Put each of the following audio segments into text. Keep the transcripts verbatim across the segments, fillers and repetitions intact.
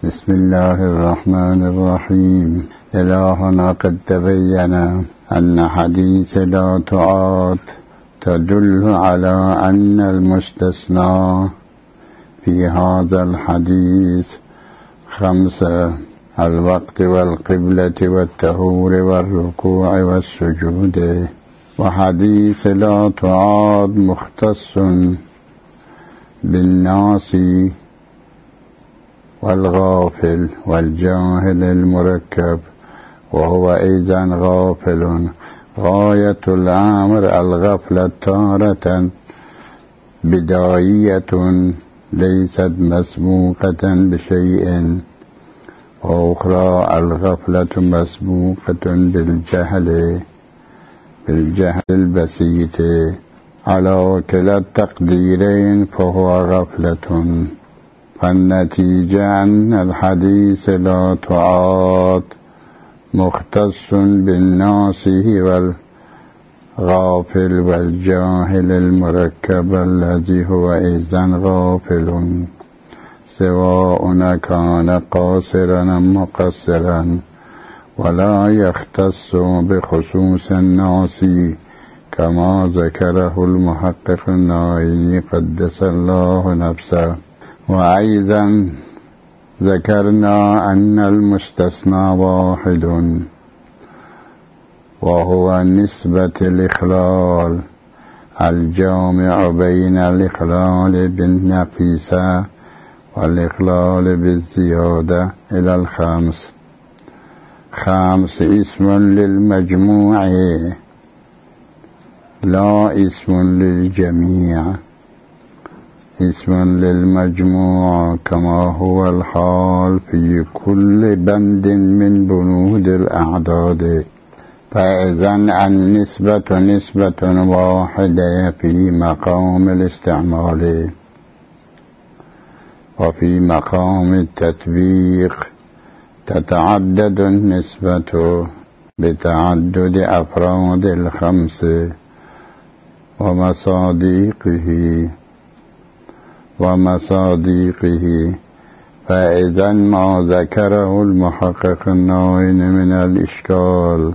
بسم الله الرحمن الرحيم. إلهنا قد تبين أن حديث لا تعاد تدل على أن المستثنى في هذا الحديث خمسة: الوقت والقبلة والطهور والركوع والسجود. وحديث لا تعاد مختص بالناس والغافل والجاهل المركب، وهو أيضا غافل. غاية الأمر الغفلة تارة بداية ليست مسبوقة بشيء، وأخرى الغفلة مسبوقة بالجهل بالجهل البسيط. على كلا التقديرين فهو غفلة. فالنتيجة أن الحديث لا تعاد مختص بالناس والغافل والجاهل المركب الذي هو إذن غافل، سواء كان قاصرا أم مقصرا، ولا يختص بخصوص الناس كما ذكره المحقق النائلي قدس الله نفسه. وأيضا ذكرنا أن المستثنى واحد، وهو نسبة الإخلال الجامع بين الإخلال بالنقيصة والإخلال بالزيادة إلى الخمس. خمس اسم للمجموع لا اسم للجميع. اسم للمجموع كما هو الحال في كل بند من بنود الأعداد. فإذن النسبة نسبة واحدة في مقام الاستعمال، وفي مقام التطبيق تتعدد النسبة بتعدد أفراد الخمس ومصادقه ومصادقه فإذا ما ذكره المحقق النائل من الإشكال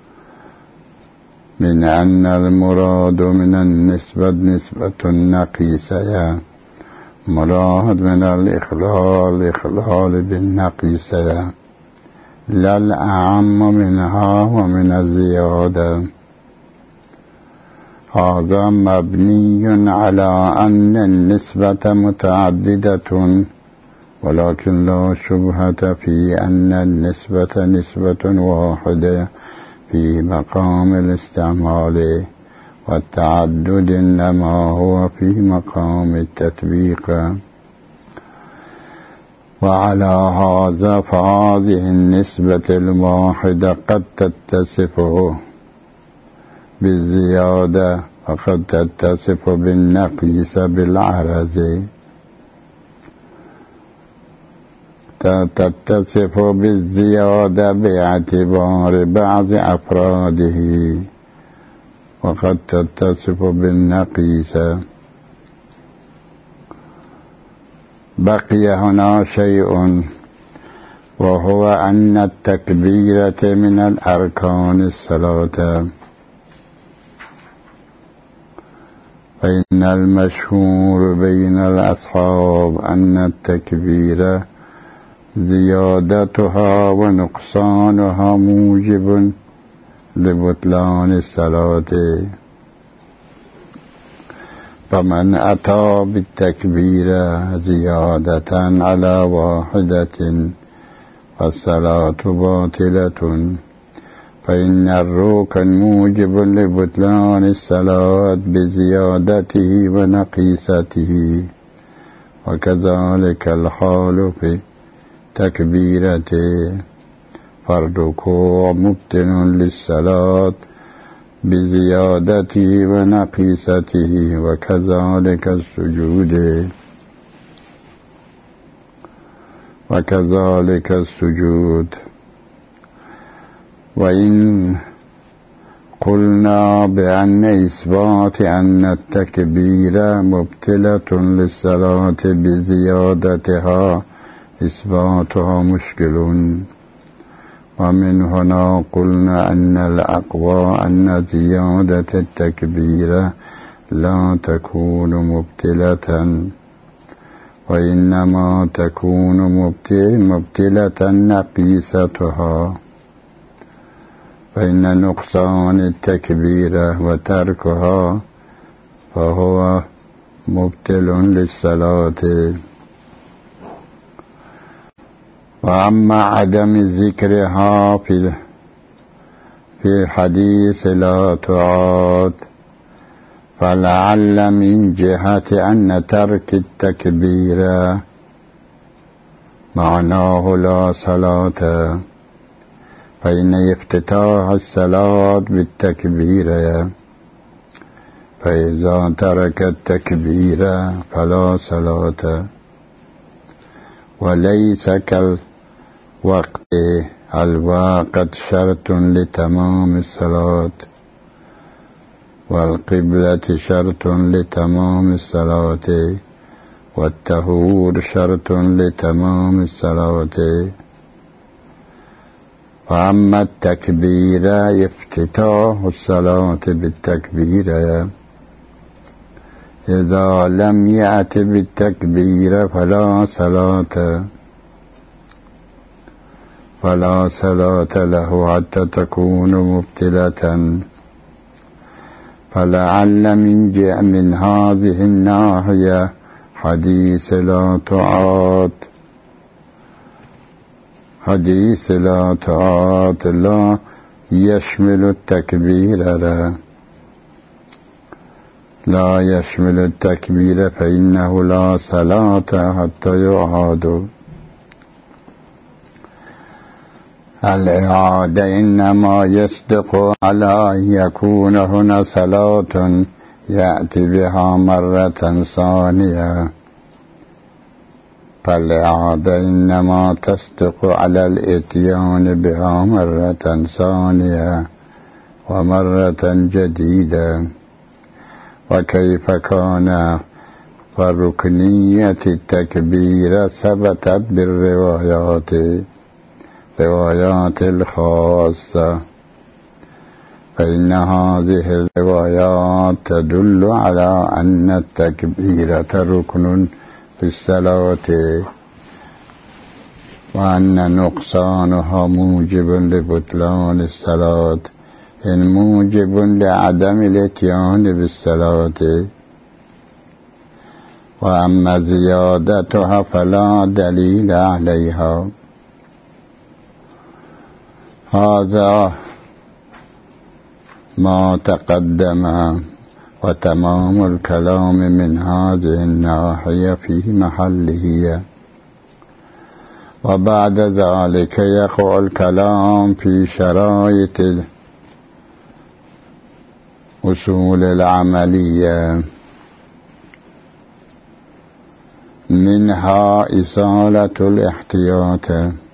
من أن المراد من النسبة نسبة نقيصة، مراد من الإخلال إخلال بالنقيصة، لا الأعم منها ومن الزيادة. هذا مبني على أن النسبة متعددة، ولكن لا شبهة في أن النسبة نسبة واحدة في مقام الاستعمال، والتعدد إنما هو في مقام التطبيق. وعلى هذا فهذه النسبة الواحدة قد تتصف بالزيادة وقد تتصف بالنقيص بالعرض. تتصف بالزيادة باعتبار بعض أفراده، وقد تتصف بالنقيص. بقي هنا شيء، وهو أن التكبيرة من الأركان الصلاة. فإن المشهور بين الأصحاب أن التكبيرة زيادتها ونقصانها موجب لبطلان الصلاة. فمن أتى بالتكبيرة زيادة على واحدة فالصلاة باطلة، فإن الركن موجب لبطلان الصلاة بزيادته ونقيصته، وكذلك الحال في تكبيرته. فالركوع مبطل للصلاة بزيادته ونقيصته، وكذلك السجود وكذلك السجود. وإن قلنا بأن إثبات أن التكبير مبطلة للصلاة بزيادتها إثباتها مشكل. ومن هنا قلنا أن الأقوى أن زيادة التكبير لا تكون مبتلة، وإنما تكون مبتلة نقيستها، فإن نقصان التكبير وتركها فهو مبتل للصلاة. وأما عدم ذكرها في في حديث لا تعاد فلعل من جهة أن ترك التكبير معناه لا صلاة، فإن افتتاح الصلاة بالتكبير، فإذا ترك التكبير فلا صلاة. وليس كالوقت، الوقت شرط لتمام الصلاة، والقبلة شرط لتمام الصلاة، والطهور شرط لتمام الصلاة. وأما التكبير افتتاح الصلاة بالتكبير، إذا لم يأت بالتكبير فلا صلاة فلا صلاة له حتى تكون مبتلة. فلعل من جاء من هذه الناحية حديث لا تعاد حديث لا تعاد لا يشمل التكبير لا, لا يشمل التكبير فإنه لا صلاة حتى يعاد. الإعادة إنما يصدق على أن يكون هنا صلاة يأتي بها مرة ثانية، فالإعادة إنما تصدق على الإتيان بها مرة ثانية ومرة جديدة. وكيف كان فركنية التكبير ثبتت بالروايات روايات الخاصة، فإن هذه الروايات تدل على أن التكبيرة ركن في الصلاة، وأن نقصانها موجب لبطلان الصلاة إن موجب لعدم الاتيان بالصلاة. وأما زيادتها فلا دليل عليها. هذا ما تقدم، وتمام الكلام من هذه الناحية في محله. وبعد ذلك يقع الكلام في شرائط الأصول العملية، منها إزالة الاحتياط،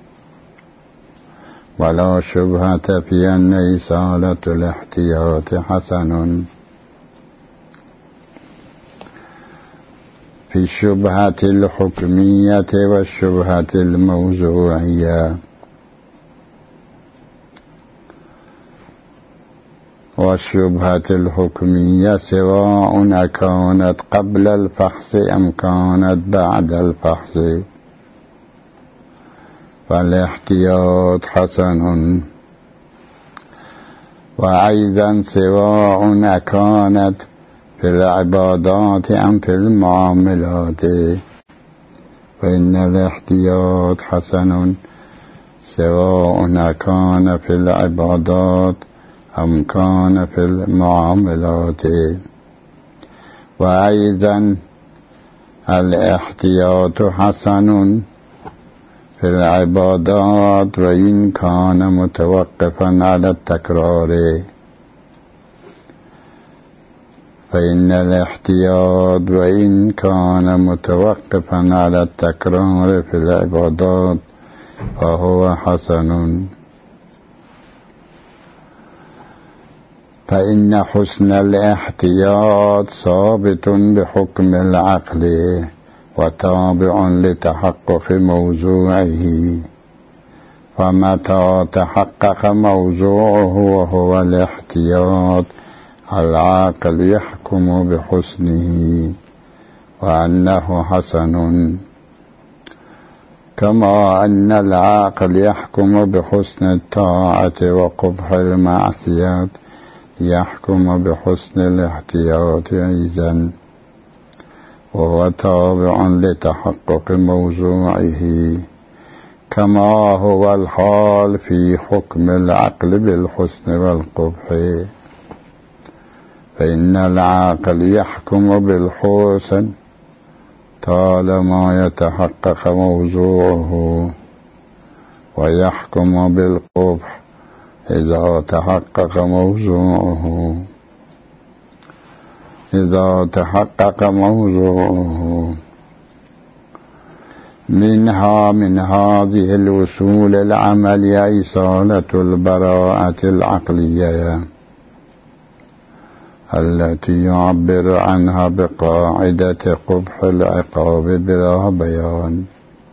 ولا شبهة في أن إزالة الاحتياط حسن. في الشبهة الحكمية والشبهة الموضوعية. والشبهة الحكمية سواء كانت قبل الفحص أم كانت بعد الفحص، فالاحتياط حسن. وأيضا سواء كانت في العبادات أم في المعاملات، فإن الاحتياط حسن سواء كان في العبادات أم كان في المعاملات. وأيضا الاحتياط حسن في العبادات وإن كان متوقفا على التكرار، فإن الاحتياط وإن كان متوقفا على التكرار في العبادات فهو حسن. فإن حسن الاحتياط ثابت بحكم العقل وتابع لتحقق موضوعه، فمتى تحقق موضوعه وهو الاحتياط العاقل يحكم بحسنه وأنه حسن، كما أن العاقل يحكم بحسن الطاعة وقبح المعصية يحكم بحسن الاحتياط أيضا، وهو تابع لتحقق موضوعه، كما هو الحال في حكم العقل بالحسن والقبح، فإن العاقل يحكم بالحسن طالما يتحقق موضوعه، ويحكم بالقبح إذا تحقق موضوعه إذا تحقق موضوعه منها من هذه الوصول العملية إصالة البراءة العقلية التي يعبر عنها بقاعدة قبح العقاب بلا بيان،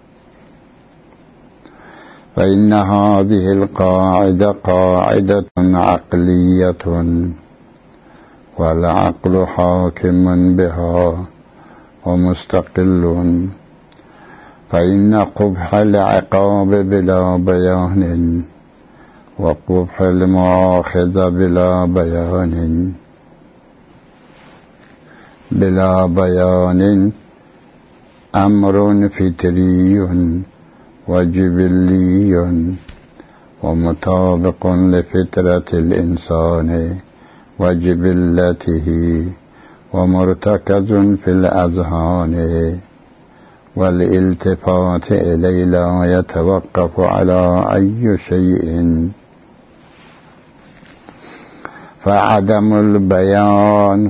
فإن هذه القاعدة قاعدة عقلية، والعقل حاكم بها ومستقل، فإن قبح العقاب بلا بيان وقبح المؤاخذة بلا بيان بلا بيان أمر فطري وجبلي ومطابق لفطرة الإنسان وجبلته، ومرتكز في الأذهان، والالتفات إليه لا يتوقف على أي شيء، فعدم البيان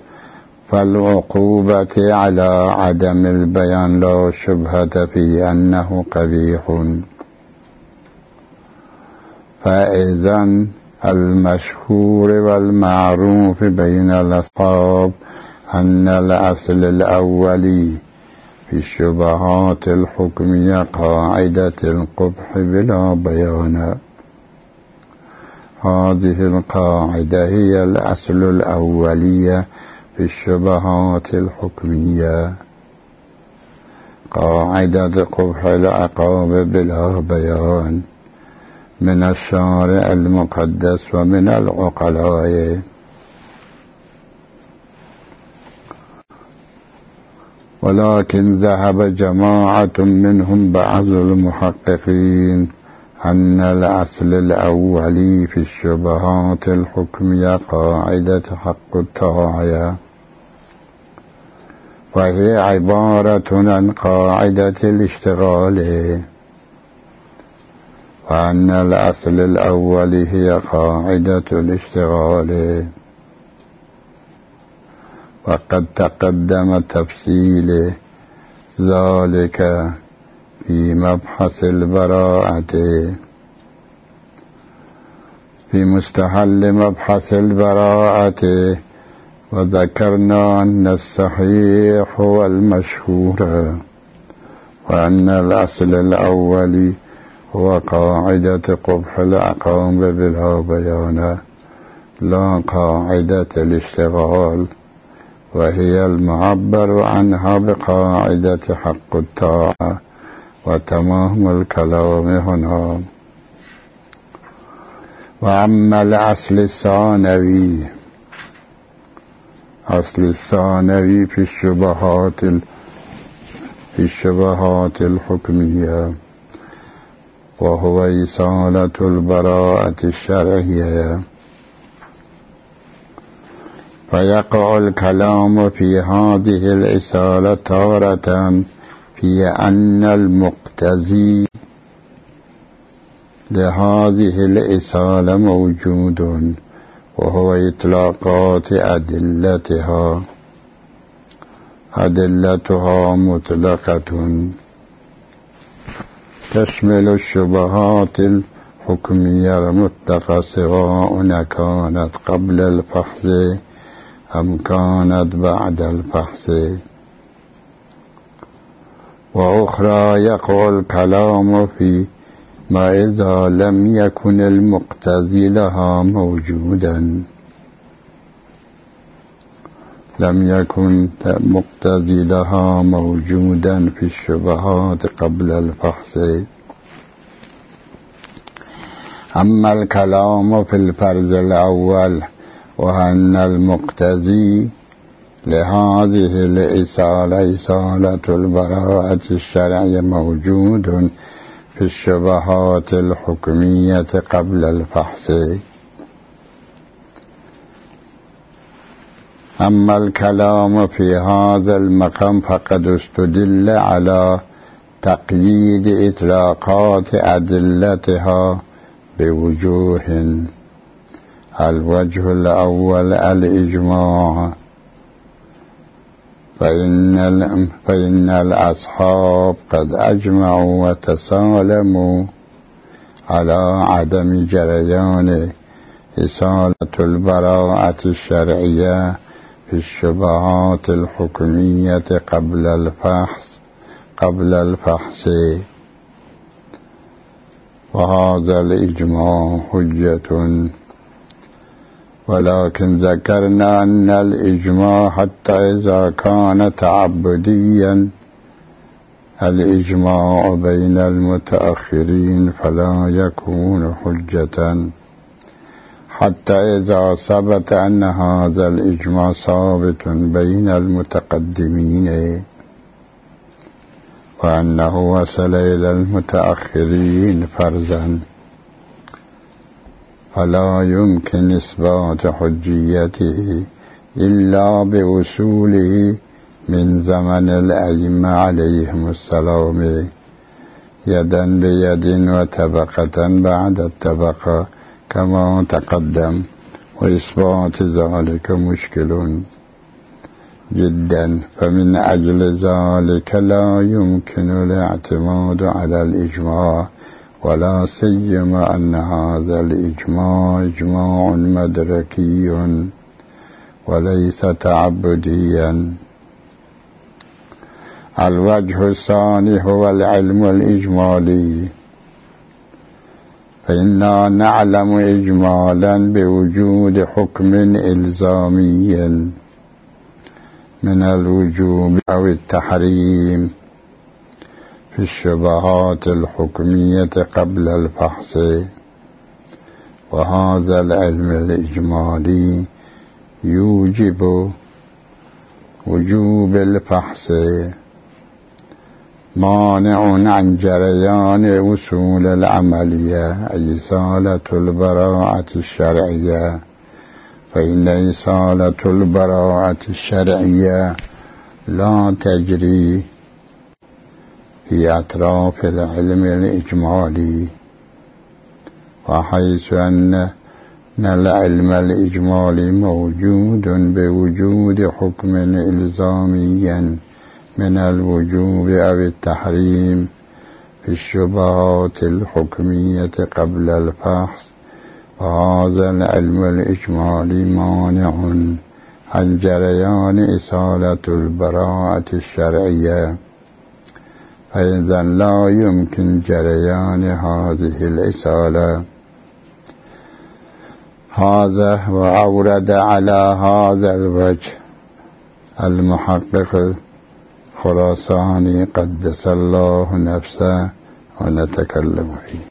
فالعقوبة على عدم البيان لا شبهة في أنه قبيح، فإذن المشهور والمعروف بين الأصحاب أن الأصل الأولي في الشبهات الحكمية قاعدة القبح بلا بيان. هذه القاعدة هي الأصل الأولية في الشبهات الحكمية، قاعدة قبح العقاب بلا بيان من الشارع المقدس ومن العقلاء. ولكن ذهب جماعة منهم بعض المحققين أن الأصل الأولي في الشبهات الحكمية قاعدة حق الطاعة، وهي عبارة عن قاعدة الاشتغال، وأن الأصل الأولي هي قاعدة الاشتغال، وقد تقدم تفصيل ذلك في مبحث البراءة في مستحل مبحث البراءة، وذكرنا أن الصحيح هو المشهور، وأن الأصل الأولي هو قاعدة قبح العقاب بلا بيان لا قاعدة الاشتغال، وهي المعبر عنها بقاعدة حق الطاعة، وتمام الكلام هنا. وأما الأصل الثانوي أصل الثانوي في الشبهات في الشبهات الحكمية، وهو إصالة البراءة الشرعية، فيقع الكلام في هذه الإصالة تارة في أن المقتضي لهذه الإصالة موجود، وهو إطلاقات أدلتها أدلتها مطلقة تشمل الشبهات الحكمية المطلقة سواء كانت قبل الفحص أم كانت بعد الفحص. وأخرى يقع الكلام في ما إذا لم يكن المقتضي لها موجودا، لم يكن مقتضي لها موجودا في الشبهات قبل الفحص. أما الكلام في الفرض الأول وأن المقتضي لهذه الإصالة إصالة البراءة الشرعية موجود في الشبهات الحكمية قبل الفحص. أما الكلام في هذا المقام فقد استدل على تقييد إطلاقات أدلتها بوجوه. الوجه الأول الإجماع، فإن, فإن الأصحاب قد أجمعوا وتسالموا على عدم جريان إصالة البراءة الشرعية في الشبهات الحكمية قبل الفحص قبل الفحص وهذا الإجماع حجة. ولكن ذكرنا أن الإجماع حتى إذا كان تعبديا الإجماع بين المتأخرين فلا يكون حجة، حتى إذا ثبت أن هذا الإجماع ثابت بين المتقدمين وأنه وصل إلى المتأخرين فرضا، فلا يمكن إثبات حجيته إلا بوصوله من زمن الأئمة عليهم السلام يدا بيد وطبقة بعد الطبقة كما تقدم، وإثبات ذلك مشكل جدا. فمن أجل ذلك لا يمكن الاعتماد على الإجماع، ولا سيما أن هذا الإجماع إجماع مدركي وليس تعبديا. الوجه الثاني هو العلم الإجمالي، فإننا نعلم إجمالا بوجود حكم إلزامي من الوجوب أو التحريم في الشبهات الحكمية قبل الفحص، وهذا العلم الإجمالي يوجب وجوب الفحص، مانع عن جريان وصول العملية أي إصالة البراءة الشرعية. فإن إصالة البراءة الشرعية لا تجري في أطراف العلم الإجمالي، وحيث أن العلم الإجمالي موجود بوجود حكم إلزامي من الوجوب أو التحريم في الشبهات الحكمية قبل الفحص، وهذا العلم الإجمالي مانع عن جريان إصالة البراءة الشرعية، فإذا لا يمكن جريان هذه الإصالة. هذا وأورد على هذا الوجه المحقق الخراساني قدس الله نفسه ونتكلم فيه.